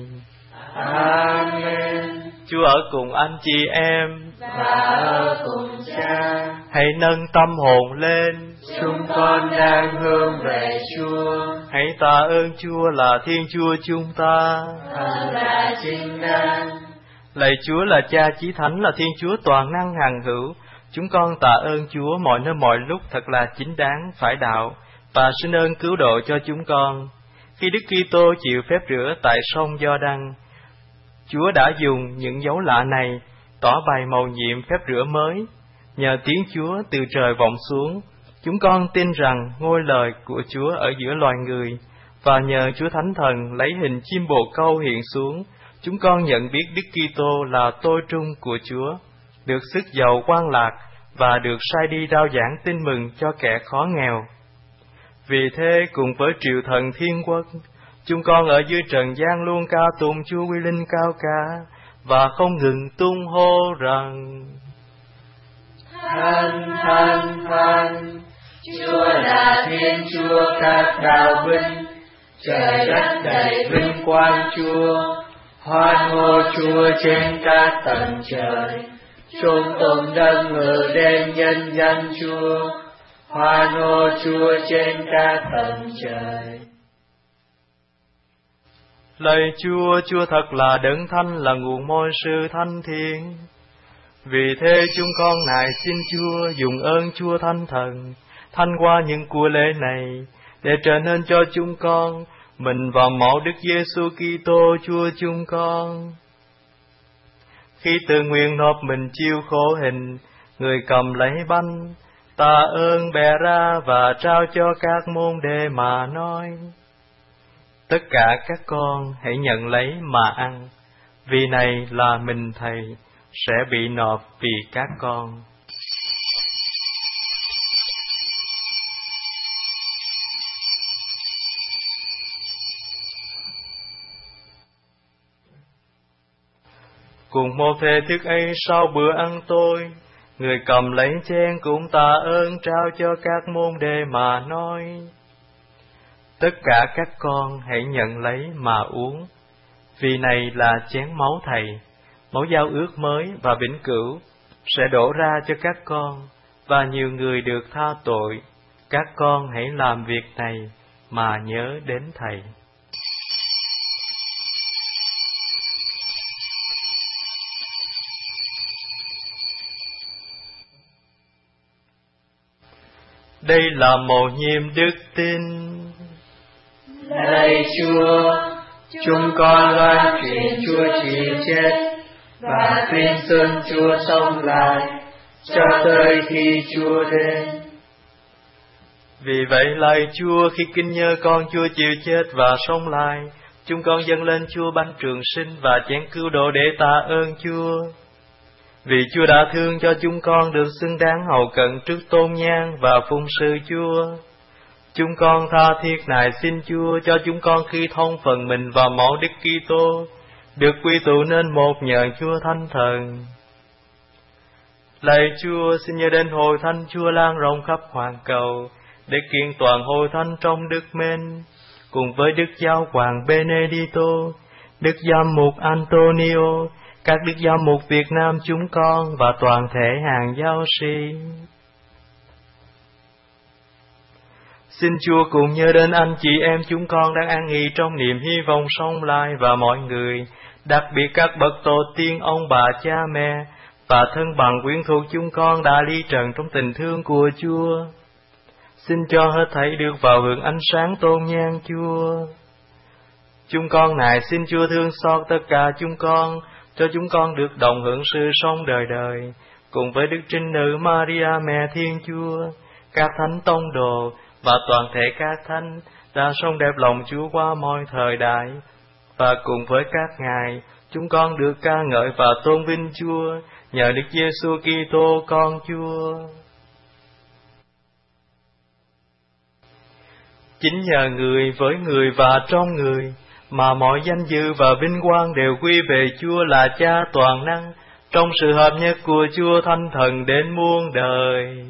Amen. Chúa ở cùng anh chị em và ở cùng Cha. Hãy nâng tâm hồn lên, Chúng con đang hướng về Chúa. hãy tạ ơn Chúa là Thiên Chúa chúng ta. Thật là chính đáng. Lạy Chúa là Cha chí thánh, là Thiên Chúa toàn năng hằng hữu. Chúng con tạ ơn Chúa mọi nơi mọi lúc thật là chính đáng, phải đạo, và xin ơn cứu độ cho chúng con. Khi Đức Kitô chịu phép rửa tại sông Giođăng, Chúa đã dùng những dấu lạ này tỏ bày mầu nhiệm phép rửa mới. Nhờ tiếng Chúa từ trời vọng xuống, chúng con tin rằng ngôi lời của Chúa ở giữa loài người, và nhờ Chúa Thánh Thần lấy hình chim bồ câu hiện xuống, chúng con nhận biết Đức Kitô là tôi trung của Chúa, được sức giàu quan lạc và được sai đi rao giảng tin mừng cho kẻ khó nghèo. Vì thế, cùng với triều thần thiên quốc, chúng con ở dưới trần gian luôn ca tụng Chúa uy linh cao cả, và không ngừng tung hô rằng: Thánh, Thánh, Thánh, Chúa là Thiên Chúa các đạo binh, trời đất đầy vinh quang Chúa. Hoan hô Chúa trên các tầng trời, chúng tụng đấng ngự đến nhân danh Chúa. Hoan hô Chúa trên các tầng trời. Lạy Chúa, Chúa thật là đấng thánh, là nguồn mọi sự thánh thiện. Vì thế chúng con nài xin Chúa dùng ơn Chúa Thánh Thần thanh qua những của lễ này, để trở nên cho chúng con mình vào mẫu Đức Giêsu Kitô Chúa chúng con. Khi tự nguyện nộp mình chịu khổ hình, người cầm lấy bánh, tạ ơn bè ra và trao cho các môn đệ mà nói: Tất cả các con hãy nhận lấy mà ăn, vì này là mình Thầy sẽ bị nộp vì các con. Cùng một thể thức ấy sau bữa ăn tối, người cầm lấy chén cũng tạ ơn trao cho các môn đệ mà nói: Tất cả các con hãy nhận lấy mà uống, vì này là chén máu Thầy, máu giao ước mới và vĩnh cửu, sẽ đổ ra cho các con, và nhiều người được tha tội. Các con hãy làm việc này mà nhớ đến Thầy. Đây là mầu nhiệm đức tin. Lạy Chúa, chúng con loan truyền Chúa chịu chết và tuyên xưng Chúa sống lại cho tới khi Chúa đến. Vì vậy lạy Chúa, khi kinh nhớ con Chúa chịu chết và sống lại, chúng con dâng lên Chúa bánh trường sinh và chén cứu độ để tạ ơn Chúa. Vì Chúa đã thương cho chúng con được xứng đáng hầu cận trước tôn nhang và phụng sự Chúa. Chúng con tha thiết nài xin Chúa cho chúng con khi thông phần mình vào máu Đức Kitô, được quy tụ nên một nhờ Chúa Thánh Thần. Lạy Chúa, xin nhớ đến hội thánh Chúa lan rộng khắp hoàn cầu, để kiện toàn hội thánh trong đức mến, cùng với Đức Giáo Hoàng Benedicto, Đức Giám mục Antonio, các Đức Giám mục Việt Nam chúng con và toàn thể hàng giáo sĩ. Xin Chúa cùng nhớ đến anh chị em chúng con đang an nghỉ trong niềm hy vọng sống lại, và mọi người, đặc biệt các bậc tổ tiên, ông bà, cha mẹ và thân bằng quyến thuộc chúng con đã ly trần trong tình thương của Chúa. Xin cho hết thảy được vào hưởng ánh sáng tôn nhang Chúa. Chúng con nài xin Chúa thương xót tất cả chúng con, cho chúng con được đồng hưởng sự sống đời đời, cùng với Đức Trinh Nữ Maria Mẹ Thiên Chúa, các thánh tông đồ và toàn thể các thánh đã sống đẹp lòng Chúa qua mọi thời đại. Và cùng với các ngài, chúng con được ca ngợi và tôn vinh Chúa nhờ Đức Giêsu Kitô con Chúa. Chính nhờ người, với người và trong người mà mọi danh dự và vinh quang đều quy về Chúa là Cha toàn năng, trong sự hợp nhất của Chúa Thánh Thần đến muôn đời.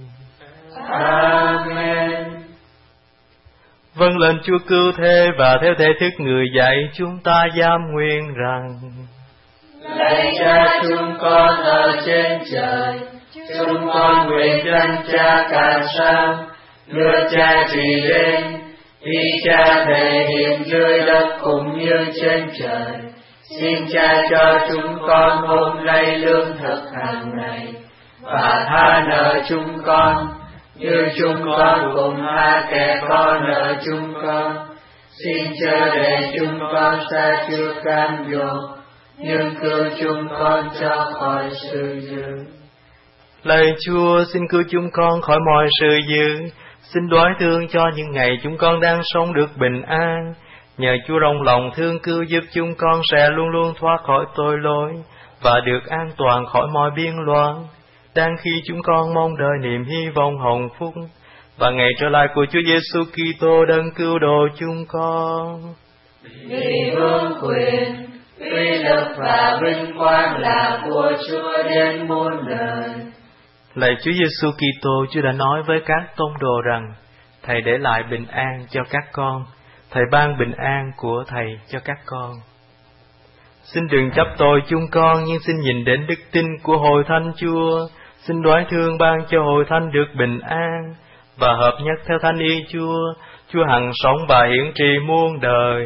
Amen. Vâng lệnh Chúa cứu thế và theo thể thức người dạy, chúng ta giam nguyện rằng: Lạy Cha chúng con ở trên trời, chúng con nguyện danh Cha càng sang, lừa Cha trị đến, ý Cha thể hiện dưới đất cũng như trên trời. Xin Cha cho chúng con hôm nay lương thực hàng ngày, và tha nợ chúng con, như chúng con cũng tha kẻ có nợ chúng con. Xin chớ để chúng con sa chứa cam dỗ, nhưng cứu chúng con cho khỏi sự dữ. Lạy Chúa, xin cứu chúng con khỏi mọi sự dữ. Xin đoái thương cho những ngày chúng con đang sống được bình an. Nhờ Chúa rộng lòng thương cứu giúp chúng con sẽ luôn luôn thoát khỏi tội lỗi và được an toàn khỏi mọi biên loạn. Đang khi chúng con mong đợi niềm hy vọng hồng phúc và ngày trở lại của Chúa Giêsu Kitô đấng cứu độ chúng con. Vì vương quyền, uy lực và vinh quang là của Chúa đến muôn đời. Lạy Chúa Giêsu Kitô, Chúa đã nói với các tông đồ rằng Thầy để lại bình an cho các con, Thầy ban bình an của Thầy cho các con. Xin đừng chấp tội chúng con, nhưng xin nhìn đến đức tin của Hội Thánh Chúa. Xin đoái thương ban cho Hội Thánh được bình an và hợp nhất theo thánh ý Chúa. Chúa hằng sống và hiển trị muôn đời.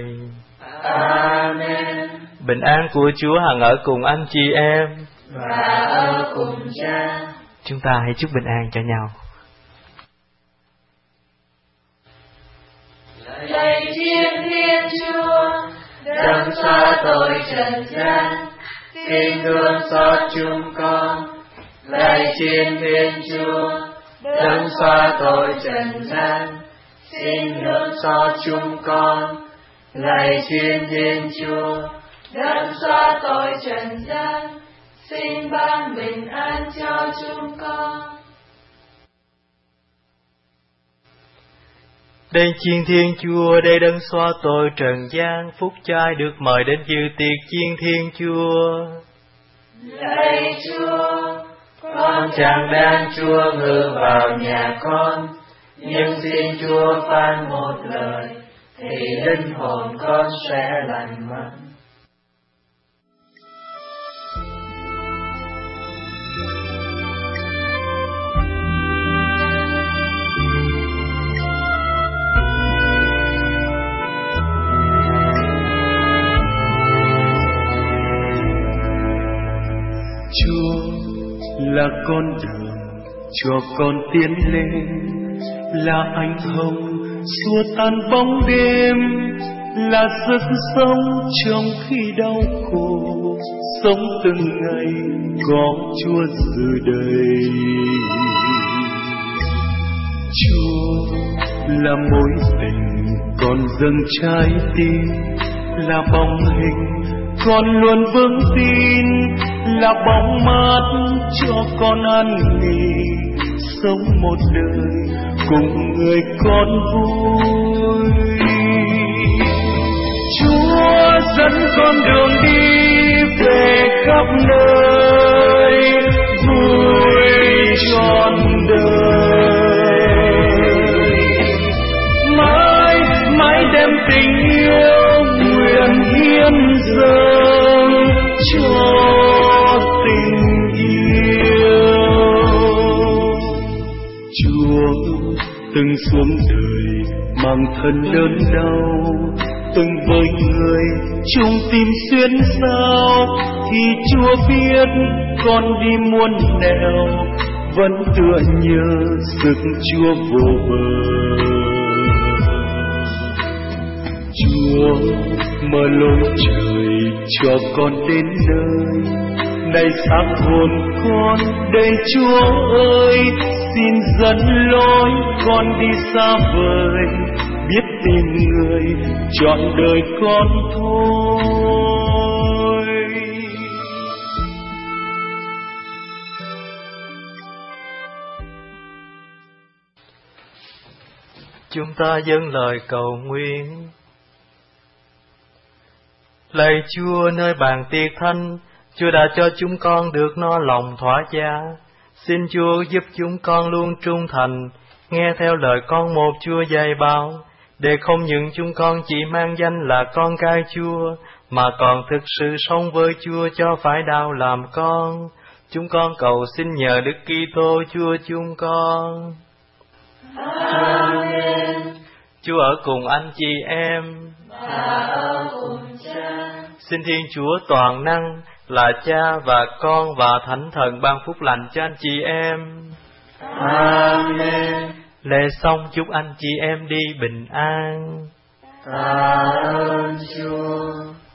Amen. Bình an của Chúa hằng ở cùng anh chị em và ở cùng Cha. Chúng ta hãy chúc bình an cho nhau. Lạy Thiên Thiên Chúa, đấng xóa tội trần gian, xin thương xót chúng con. Lạy Thiên Thiên Chúa, đấng xóa tội trần gian, xin thương xót chúng con. Lạy Thiên Thiên Chúa, đấng xóa tội trần gian, xin ban bình an cho chúng con. Đây Chiên Thiên Chúa, đây đấng xóa tội trần gian, phúc trai được mời đến dự tiệc Chiên Thiên Chúa. Lạy Chúa, con chẳng đang Chúa ngự vào nhà con, nhưng xin Chúa phán một lời, thì linh hồn con sẽ lành mạnh. Chúa là con đường cho con tiến lên, là ánh hồng xua tan bóng đêm, là sức sống trong khi đau khổ, sống từng ngày có Chúa dự đầy. Chúa là mối tình con dâng trái tim, là bóng hình con luôn vững tin, là bóng mát cho con an nghỉ, sống một đời cùng người con vui. Chúa dẫn con đường đi về khắp nơi, vui trọn đời. Mãi mãi đem tình yêu nguyện hiến dâng cho tình yêu. Chúa từng xuống đời mang thân đớn đau, từng với người chung tim xuyên sao, thì Chúa biết con đi muôn nẻo, vẫn tựa nhớ sức Chúa vô bờ. Chúa mở lối trời cho con đến nơi, này xác hồn con đây Chúa ơi, xin dẫn lối con đi xa vời, biết tìm người trọn đời con thôi. Chúng ta dâng lời cầu nguyện. Lạy Chúa, nơi bàn tiệc thánh, Chúa đã cho chúng con được no lòng thỏa giá. Xin Chúa giúp chúng con luôn trung thành, nghe theo lời con một Chúa dạy bảo, để không những chúng con chỉ mang danh là con cái Chúa, mà còn thực sự sống với Chúa cho phải đạo làm con. Chúng con cầu xin nhờ Đức Kitô Chúa chúng con. Amen. Chúa ở cùng anh chị em và ở cùng Cha. Xin Thiên Chúa toàn năng là Cha và Con và Thánh Thần ban phúc lành cho anh chị em. Amen. Lễ xong chúc anh chị em đi bình an. Tạ ơn Chúa.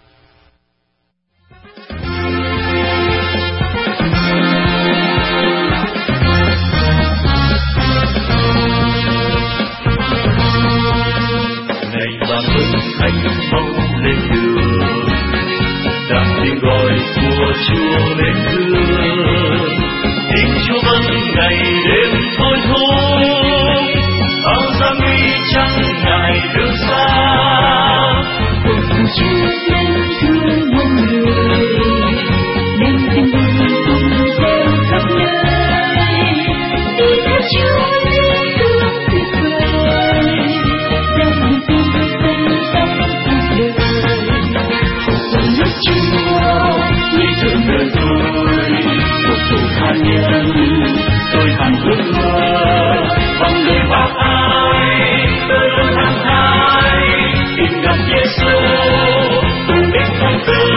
Này bạn ơi, hãy mau lên đường, đáp tiếng gọi của Chúa lên đường. Tiếng Chúa vẫn ngày đêm thôi thúc, bao gian nguy chẳng ngại đường xa. Cùng Chúa lên thương muôn người, đem tình mừng cùng reo khắp nơi. Đi theo Chúa lên đường tuyệt vời, đem niềm tin tươi sống cuộc đời. Cùng nước Chúa như thương đời tôi, phục vụ tha nhân tôi hằng ước mơ. Bằng đời bác ai tôi luôn hăng hái, tìm gặp Giêsu cùng đến con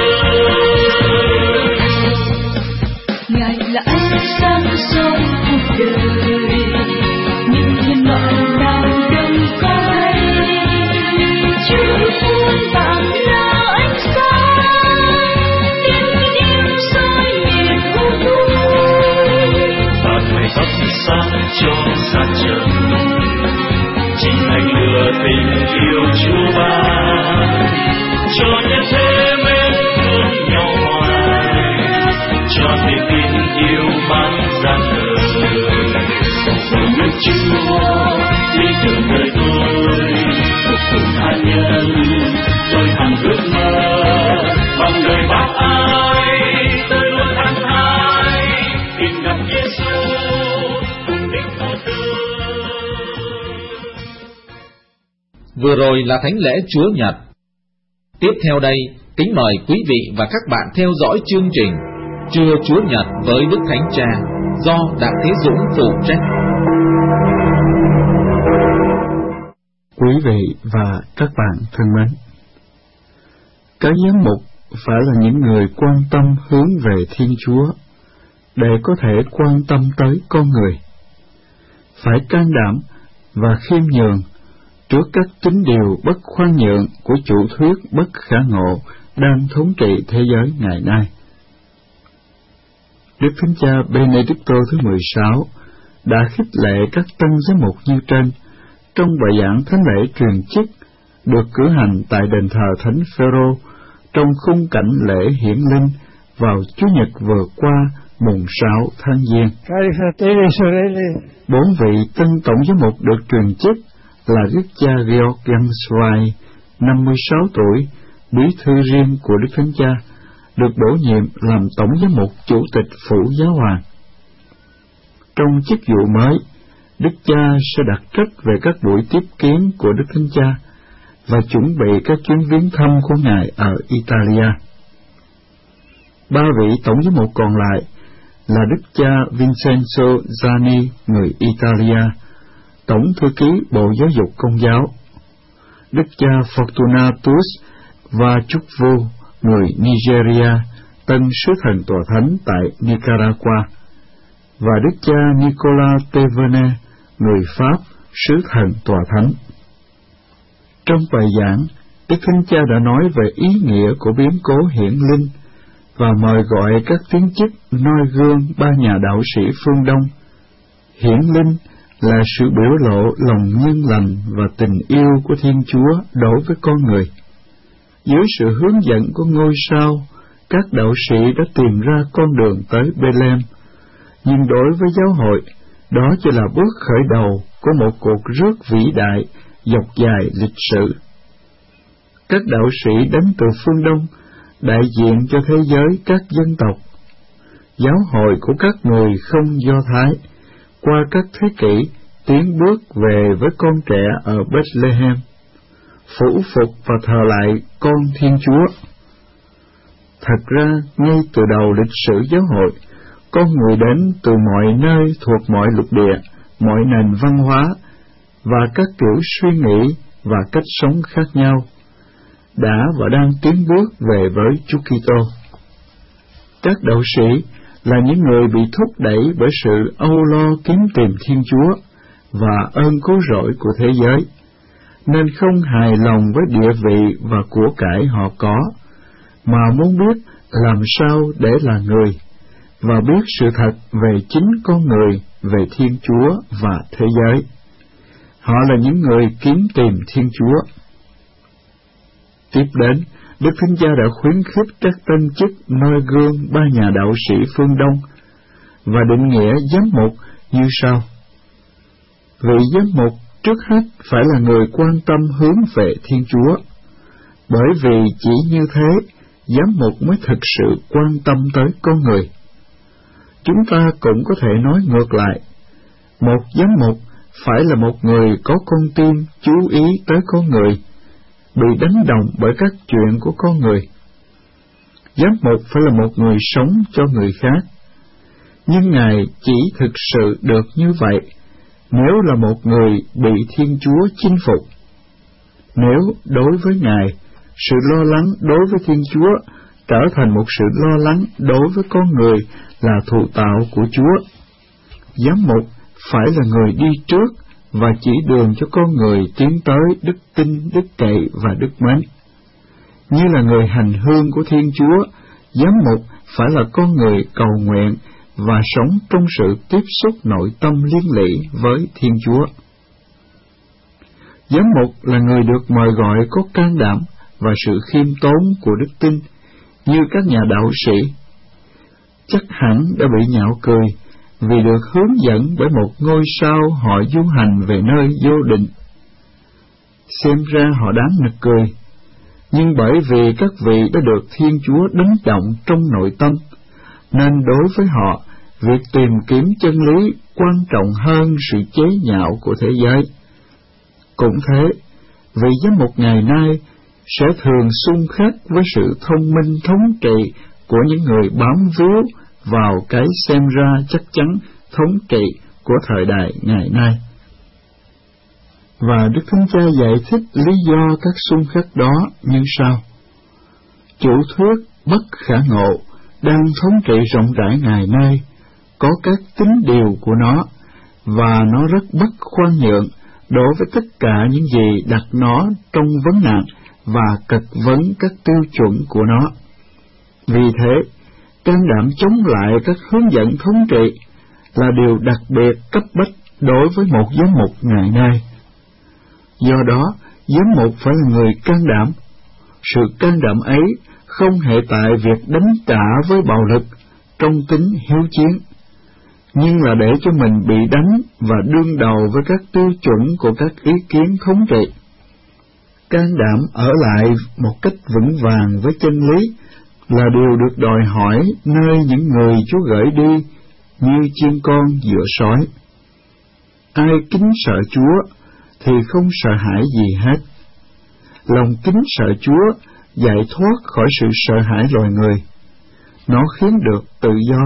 tôi. Ngài là ánh sáng soi cuộc đời, nhưng nhân loại nào đâu có hay. Chúa muôn vạn là ánh sáng, tiếng yêu soi miền u tối. Và Ngài thắp sáng cho xa trần, chính Ngài lừa tình yêu Chúa ban, cho nhân thế mến thương nhau hoài, cho niềm tin yêu mang ra đời. Cùng nước Chúa đi từ đời tôi, phục vụ tha nhân tôi hằng ước mơ. Bằng đời bác ai tôi luôn hăng hái, tìm gặp Giêsu cùng đích con tôi. Vừa rồi là thánh lễ Chúa Nhật. Tiếp theo đây, kính mời quý vị và các bạn theo dõi chương trình Trưa Chúa Nhật với Đức Thánh Cha do Đặng Thế Dũng phụ trách. Quý vị và các bạn thân mến, các giám mục phải là những người quan tâm hướng về Thiên Chúa để có thể quan tâm tới con người, phải can đảm và khiêm nhường trước các tín điều bất khoan nhượng của chủ thuyết bất khả ngộ đang thống trị thế giới ngày nay. Đức Thánh Cha Benedicto thứ 16 đã khích lệ các tăng giám mục như trên trong bài giảng thánh lễ truyền chức được cử hành tại đền thờ Thánh Phêrô trong khung cảnh lễ hiển linh vào Chủ nhật vừa qua mùng 6 tháng Giêng. 4 vị tân tổng giám mục được truyền chức là Đức cha Georg Ganswein, 56 tuổi, bí thư riêng của Đức Thánh Cha, được bổ nhiệm làm tổng giám mục chủ tịch phủ giáo hoàng. Trong chức vụ mới, Đức cha sẽ đặt trách về các buổi tiếp kiến của Đức Thánh Cha và chuẩn bị các chuyến viếng thăm của Ngài ở Italia. 3 vị tổng giám mục còn lại là Đức cha Vincenzo Zani, người Italia, tổng thư ký Bộ Giáo dục Công giáo, Đức cha Fortunatus Vachuvu, người Nigeria, tân sứ thần tòa thánh tại Nicaragua, và Đức cha Nicolas Tevene, người Pháp, sứ thần tòa thánh. Trong bài giảng, Đức Thánh Cha đã nói về ý nghĩa của biến cố hiển linh và mời gọi các tiến chức noi gương 3 nhà đạo sĩ phương Đông. Hiển linh là sự biểu lộ lòng nhân lành và tình yêu của Thiên Chúa đối với con người. Dưới sự hướng dẫn của ngôi sao, các đạo sĩ đã tìm ra con đường tới Bethlehem, nhưng đối với giáo hội, đó chỉ là bước khởi đầu của một cuộc rước vĩ đại dọc dài lịch sử. Các đạo sĩ đến từ phương Đông, đại diện cho thế giới các dân tộc. Giáo hội của các người không Do Thái, qua các thế kỷ, tiến bước về với con trẻ ở Bethlehem, phủ phục và thờ lại con Thiên Chúa. Thật ra, ngay từ đầu lịch sử giáo hội, con người đến từ mọi nơi thuộc mọi lục địa, mọi nền văn hóa và các kiểu suy nghĩ và cách sống khác nhau, đã và đang tiến bước về với Chúa Kitô. Các đạo sĩ là những người bị thúc đẩy bởi sự âu lo kiếm tìm Thiên Chúa và ơn cứu rỗi của thế giới, nên không hài lòng với địa vị và của cải họ có, mà muốn biết làm sao để là người, và biết sự thật về chính con người, về Thiên Chúa và thế giới. Họ là những người kiếm tìm Thiên Chúa. Tiếp đến, Đức Thánh Cha đã khuyến khích các tân chức noi gương ba nhà đạo sĩ phương Đông và định nghĩa giám mục như sau. Vị giám mục trước hết phải là người quan tâm hướng về Thiên Chúa, bởi vì chỉ như thế, giám mục mới thực sự quan tâm tới con người. Chúng ta cũng có thể nói ngược lại, một giám mục phải là một người có con tim chú ý tới con người, bị đánh động bởi các chuyện của con người. Giám mục phải là một người sống cho người khác, nhưng Ngài chỉ thực sự được như vậy nếu là một người bị Thiên Chúa chinh phục. Nếu đối với Ngài, sự lo lắng đối với Thiên Chúa trở thành một sự lo lắng đối với con người là thụ tạo của Chúa, giám mục phải là người đi trước và chỉ đường cho con người tiến tới đức tin, đức cậy và đức mến. Như là người hành hương của Thiên Chúa, giám mục phải là con người cầu nguyện và sống trong sự tiếp xúc nội tâm liên lỉ với Thiên Chúa. Giám mục là người được mời gọi có can đảm và sự khiêm tốn của đức tin, như các nhà đạo sĩ. Chắc hẳn đã bị nhạo cười vì được hướng dẫn bởi một ngôi sao họ du hành về nơi vô định. Xem ra họ đáng nực cười, nhưng bởi vì các vị đã được Thiên Chúa đánh động trong nội tâm, nên đối với họ, việc tìm kiếm chân lý quan trọng hơn sự chế nhạo của thế giới. Cũng thế, vị giám mục ngày nay sẽ thường xung khắc với sự thông minh thống trị của những người bám víu vào cái xem ra chắc chắn thống trị của thời đại ngày nay. Và Đức Thánh Cha giải thích lý do các xung khắc đó như sau. Chủ thuyết bất khả ngộ đang thống trị rộng rãi ngày nay, có các tính điều của nó, và nó rất bất khoan nhượng đối với tất cả những gì đặt nó trong vấn nạn và cật vấn các tiêu chuẩn của nó. Vì thế, can đảm chống lại các hướng dẫn thống trị là điều đặc biệt cấp bách đối với một giám mục ngày nay. Do đó, giám mục phải là người can đảm. Sự can đảm ấy không hệ tại việc đánh trả với bạo lực trong tính hiếu chiến, nhưng là để cho mình bị đánh và đương đầu với các tiêu chuẩn của các ý kiến thống trị. Can đảm ở lại một cách vững vàng với chân lý là điều được đòi hỏi nơi những người Chúa gửi đi như chiên con giữa sói. Ai kính sợ Chúa thì không sợ hãi gì hết. Lòng kính sợ Chúa giải thoát khỏi sự sợ hãi loài người. Nó khiến được tự do.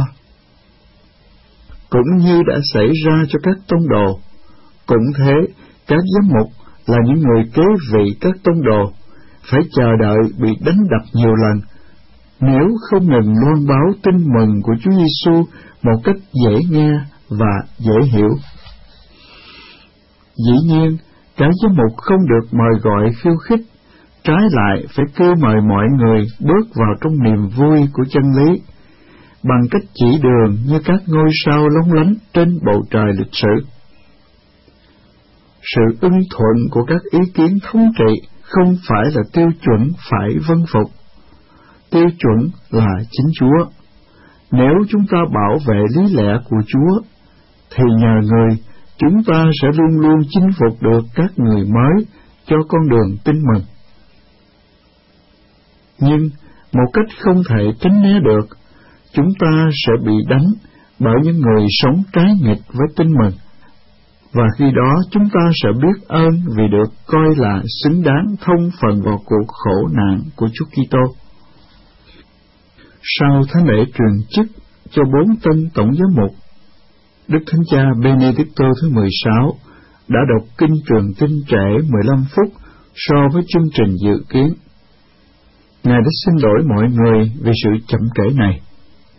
Cũng như đã xảy ra cho các tông đồ, cũng thế, các giám mục là những người kế vị các tông đồ, phải chờ đợi bị đánh đập nhiều lần, nếu không ngừng loan báo tin mừng của Chúa Giêsu một cách dễ nghe và dễ hiểu. Dĩ nhiên, các giám mục không được mời gọi khiêu khích, trái lại phải kêu mời mọi người bước vào trong niềm vui của chân lý, bằng cách chỉ đường như các ngôi sao lóng lánh trên bầu trời lịch sử. Sự ưng thuận của các ý kiến thống trị không phải là tiêu chuẩn phải vâng phục. Tiêu chuẩn là chính Chúa. Nếu chúng ta bảo vệ lý lẽ của Chúa, thì nhờ người, chúng ta sẽ luôn luôn chinh phục được các người mới cho con đường tin mừng. Nhưng, một cách không thể tránh né được, chúng ta sẽ bị đánh bởi những người sống trái nghịch với tin mừng, và khi đó chúng ta sẽ biết ơn vì được coi là xứng đáng thông phần vào cuộc khổ nạn của Chúa Kitô. Sau thánh lễ truyền chức cho 4 tân tổng giám mục, Đức Thánh Cha Benedicto thứ 16 đã đọc kinh truyền tin trễ 15 phút so với chương trình dự kiến. Ngài đã xin lỗi mọi người vì sự chậm trễ này.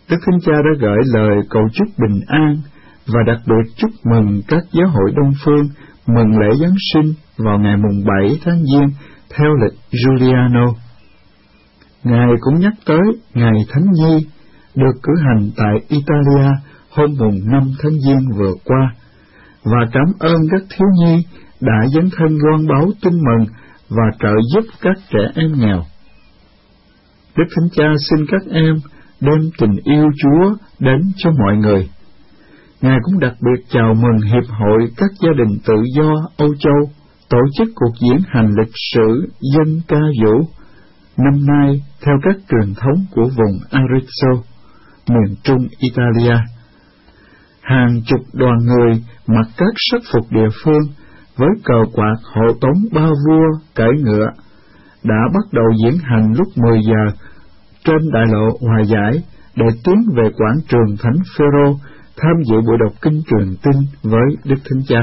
Đức Thánh Cha đã gửi lời cầu chúc bình an và đặc biệt chúc mừng các giáo hội Đông Phương mừng lễ Giáng sinh vào ngày mùng 7 tháng Giêng theo lịch Giuliano. Ngài cũng nhắc tới ngày Thánh Nhi được cử hành tại Italia hôm mùng 5 tháng Giêng vừa qua, và cảm ơn các thiếu nhi đã dấn thân loan báo tin mừng và trợ giúp các trẻ em nghèo. Đức Thánh Cha xin các em đem tình yêu Chúa đến cho mọi người. Ngài cũng đặc biệt chào mừng Hiệp hội các gia đình tự do Âu Châu tổ chức cuộc diễn hành lịch sử dân ca vũ năm nay theo các truyền thống của vùng Arezzo, miền trung Italia. Hàng chục đoàn người mặc các sắc phục địa phương với cờ quạt hộ tống ba vua cưỡi ngựa đã bắt đầu diễn hành lúc 10 giờ trên đại lộ Hòa Giải để tiến về quảng trường Thánh Phêrô tham dự buổi đọc kinh truyền tin với Đức Thánh Cha.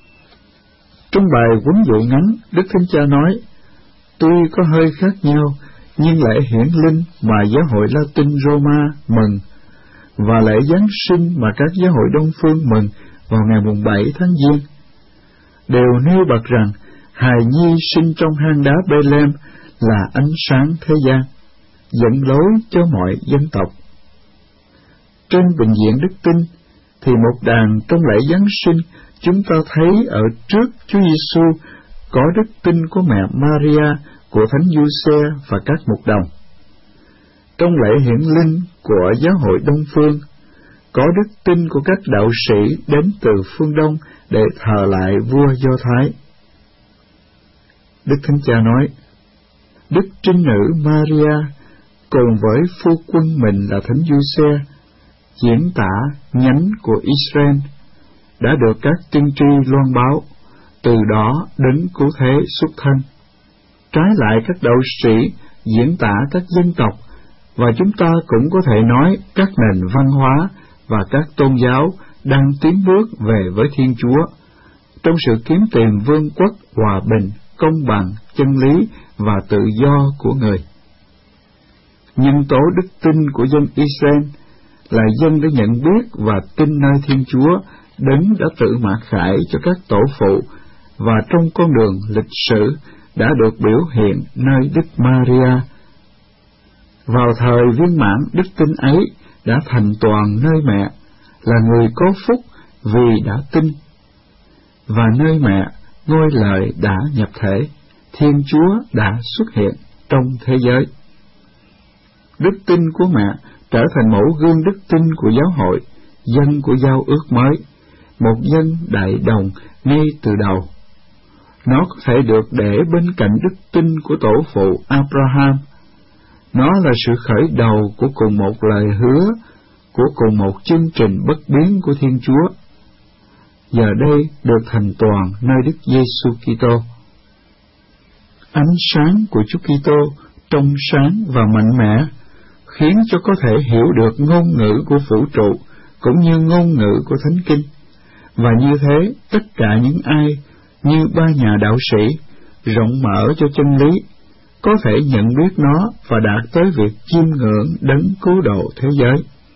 Trong bài huấn dụ ngắn, Đức Thánh Cha nói: tuy có hơi khác nhau, nhưng lễ hiển linh mà giáo hội Latin Roma mừng và lễ Giáng sinh mà các giáo hội Đông Phương mừng vào ngày mùng 7 tháng Giêng đều nêu bật rằng hài nhi sinh trong hang đá Bethlehem là ánh sáng thế gian, dẫn lối cho mọi dân tộc. Trên bình diện đức tin thì một đàn trong lễ Giáng sinh chúng ta thấy ở trước Chúa Giêsu có đức tin của mẹ Maria, của Thánh Giuse và các mục đồng. Trong lễ hiển linh của giáo hội Đông Phương có đức tin của các đạo sĩ đến từ phương Đông để thờ lại vua Do Thái. Đức Thánh Cha nói: Đức Trinh Nữ Maria cùng với phu quân mình là Thánh Giuse, diễn tả nhánh của Israel, đã được các tiên tri loan báo, từ đó đến cứu thế xuất thân. Trái lại, các đạo sĩ diễn tả các dân tộc, và chúng ta cũng có thể nói các nền văn hóa và các tôn giáo đang tiến bước về với Thiên Chúa, trong sự kiếm tìm vương quốc, hòa bình, công bằng, chân lý và tự do của người. Nhân tố đức tin của dân Israel là dân đã nhận biết và tin nơi Thiên Chúa, Đấng đã tự mặc khải cho các tổ phụ, và trong con đường lịch sử đã được biểu hiện nơi Đức Maria. Vào thời viên mãn, đức tin ấy đã thành toàn nơi mẹ, là người có phúc vì đã tin, và nơi mẹ ngôi lời đã nhập thể, Thiên Chúa đã xuất hiện trong thế giới. Đức tin của mẹ trở thành mẫu gương đức tin của giáo hội, dân của giao ước mới, một dân đại đồng ngay từ đầu. Nó có thể được để bên cạnh đức tin của tổ phụ Abraham. Nó là sự khởi đầu của cùng một lời hứa, của cùng một chương trình bất biến của Thiên Chúa, giờ đây được thành toàn nơi Đức Giêsu Kitô. Ánh sáng của Chúa Kitô trong sáng và mạnh mẽ, khiến cho có thể hiểu được ngôn ngữ của vũ trụ cũng như ngôn ngữ của Thánh Kinh, và như thế tất cả những ai như ba nhà đạo sĩ rộng mở cho chân lý có thể nhận biết nó và đạt tới việc chiêm ngưỡng đấng cứu độ thế giới.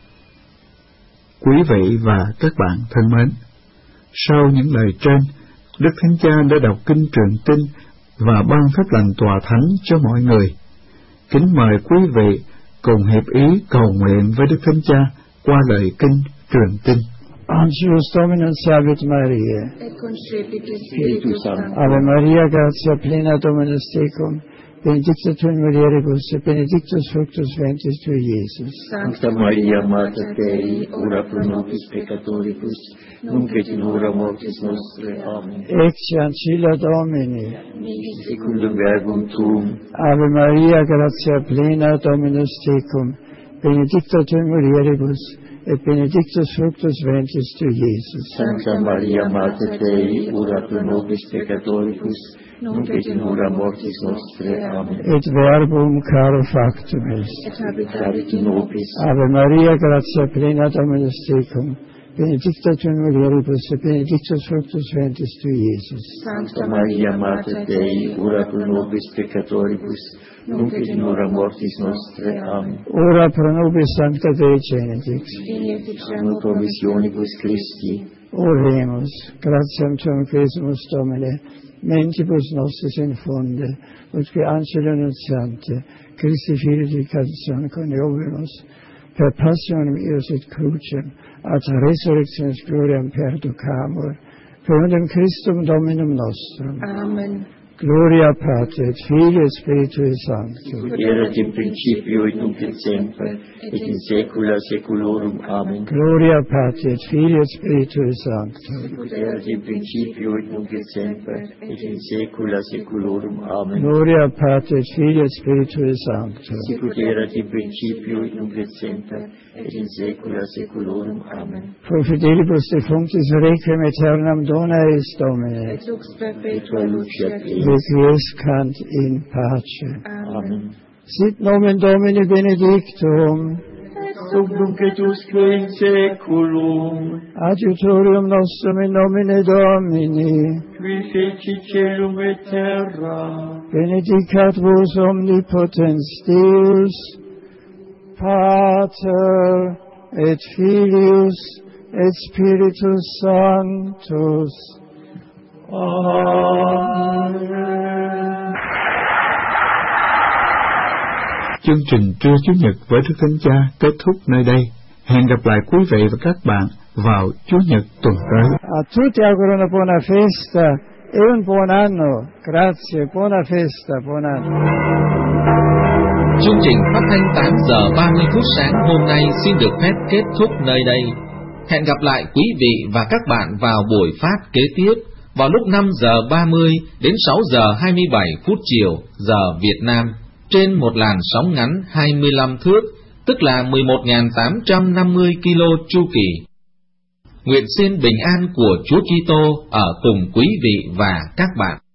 Quý vị và các bạn thân mến, sau những lời trên, Đức Thánh Cha đã đọc kinh truyền tin và ban phép lành tòa thánh cho mọi người. Kính mời quý vị cùng hiệp ý cầu nguyện với Đức Thánh Cha qua lời kinh truyền tin. Angelus Dominus salvet Maria. Et concepit Spiritus Sancto. Ave Maria, gratia plena Dominus tecum, benedicta tu in mulieribus, et benedictus fructus ventris tui, Iesus. Sancta Maria, Mater Dei, ora pro nobis peccatoribus, nunc et in hora mortis nostre. Amen. Ecce ancilla Domini. Secundum verbum tuum. Ave Maria, gratia plena Dominus tecum, benedicta tu in mulieribus, et benedictus fructus ventris tui, Iesus. Sancta Maria, Mater Dei, ora pro nobis peccatoribus, nunc et in hora mortis nostre. Amen. Et verbum caro factum est. Et habitat in nobis. Ave Maria, gratia plena Dominus tecum, benedicta tu in mulieribus, et benedictus fructus ventris tui, Iesus. Sancta Maria, Mater Dei, ora pro nobis peccatoribus, nunc et in hora mortis nostre. Amen. Ora pro nobis sancta Dei Genetix, Amo promissionibus Christi. oremus, gratiam tuam quesumus Domine, mentibus nostris infunde, utque angelo nuntiante, Christi Filii dicatione coniovimus, per passionem eius et crucem, ad resurrectionis gloriam perducamur, per undem Christum Dominum nostrum. Amen. Gloria Patri et Filii et Spiritui Sancto. Ut erat in principio et nunc et semper, et in saecula saeculorum. Amen. Gloria Patri et Filii et Spiritui Sancto. Ut erat in principio et nunc et semper, et in saecula saeculorum. Amen. Gloria Patri et Filii et Spiritui Sancto. Ut erat in principio et nunc et semper, et in saecula saeculorum. Amen. Pro fidelibus defunctis requiem aeternam dona eis Domine. Et lux Perpetua luceat eis. Requiescant in pace. Amen. Sit nomen Domini benedictum. Sub nunc et usque in saeculum. Adiutorium nostrum in nomine Domini. Qui feci celum et terra. Benedicat vos omnipotens Deus, Pater et Filius et Spiritus Sanctus. Amen. Chương trình Trưa Chủ nhật với Đức Thánh Cha kết thúc nơi đây. Hẹn gặp lại quý vị và các bạn vào Chủ nhật tuần tới. A tutti auguro una buona festa e un buon anno. Grazie, buona festa, buon anno. Chương trình phát thanh 8 giờ 30 phút sáng hôm nay xin được phép kết thúc nơi đây. Hẹn gặp lại quý vị và các bạn vào buổi phát kế tiếp vào lúc 5 giờ 30 đến 6 giờ 27 phút chiều giờ Việt Nam trên một làn sóng ngắn 25 thước, tức là 11.850 kilo chu kỳ. Nguyện xin bình an của Chúa Kitô ở cùng quý vị và các bạn.